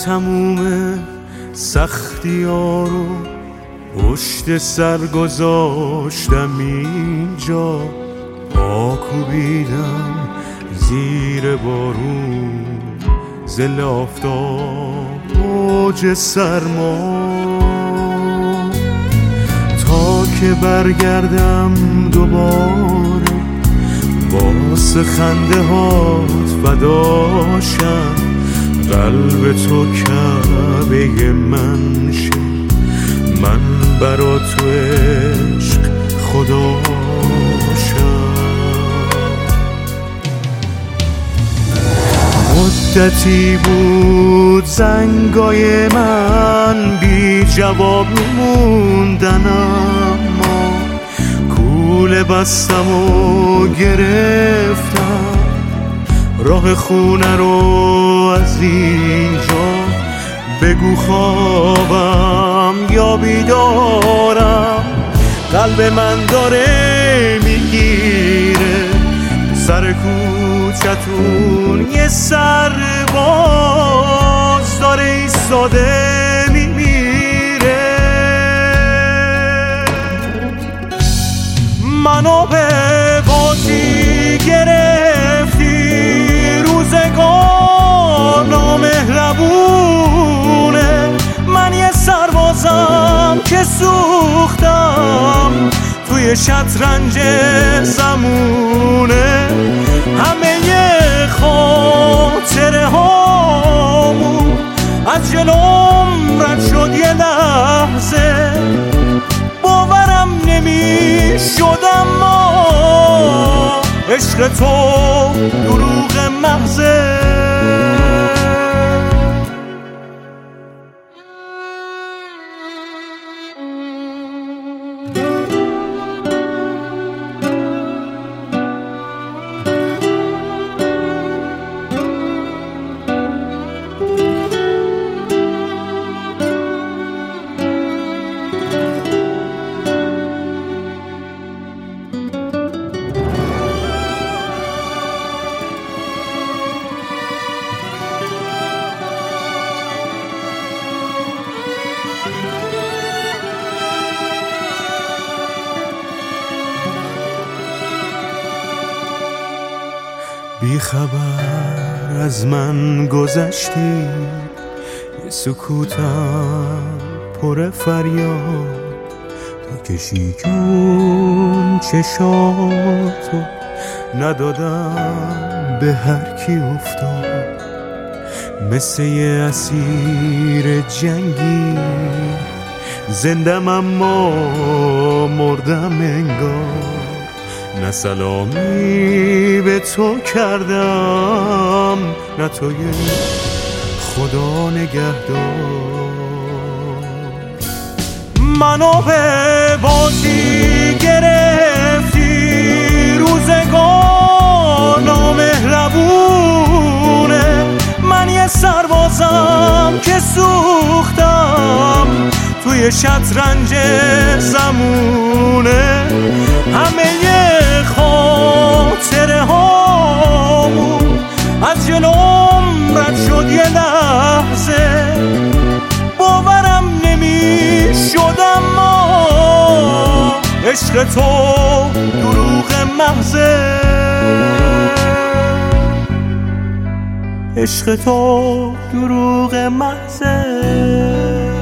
تموم سختی ها رو پشت سر گذاشتم اینجا، پا کوبیدم زیر بارون، ظل آفتاب، موج سرما، تا که برگردم دوباره واسه خنده هات فداشم، قلب تو کعبه من شه، من برا تو عشق خداشم. مدتی بود زنگای من بی جواب میموندن، اما کوله بستم و گرفتم راه خونه رو از اینجا. بگو خوابم یا بیدارم، قلب من داره میگیره، سر کوچتون یه سرباز داره ایستاده میمیره. منو به بازی گرفتی، روزگار نامهربونه، من یه سربازم که سوختم توی شطرنج زمونه. همه خاطره هامون از جلوم رد شد یه لحظه، باورم نمی شد اما عشق تو دروغ محضه. بی خبر از من گذشتی، یه سکوتم پر فریاد، تا کشیدون چشاتو ندادم به هر کی افتاد. مثل یه اسیر جنگی زندم اما مردم انگار، نه سلامی به تو کردم نه توی خدا نگهدار. منو به بازی گرفتی، روزگار نامهربونه، من یه سربازم که سوختم توی شطرنج زمونه. همه خاطره هامون از جلوم رد شد یه لحظه، باورم نمی شد اما عشق تو دروغ محضه. عشق تو دروغ محضه.